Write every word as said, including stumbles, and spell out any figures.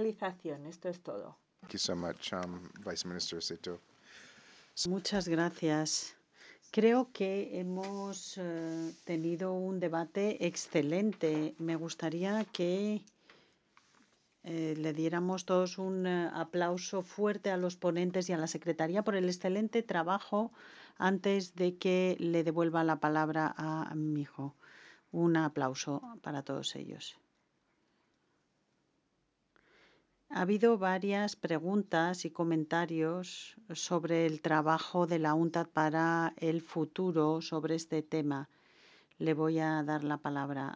actualización. Esto es todo. Thank you so much, um, Vice Minister Seto. Muchas gracias. Creo que hemos eh, tenido un debate excelente. Me gustaría que eh, le diéramos todos un eh, aplauso fuerte a los ponentes y a la Secretaría por el excelente trabajo antes de que le devuelva la palabra a mi hijo. Un aplauso para todos ellos. Ha habido varias preguntas y comentarios sobre el trabajo de la UNTAD para el futuro sobre este tema. Le voy a dar la palabra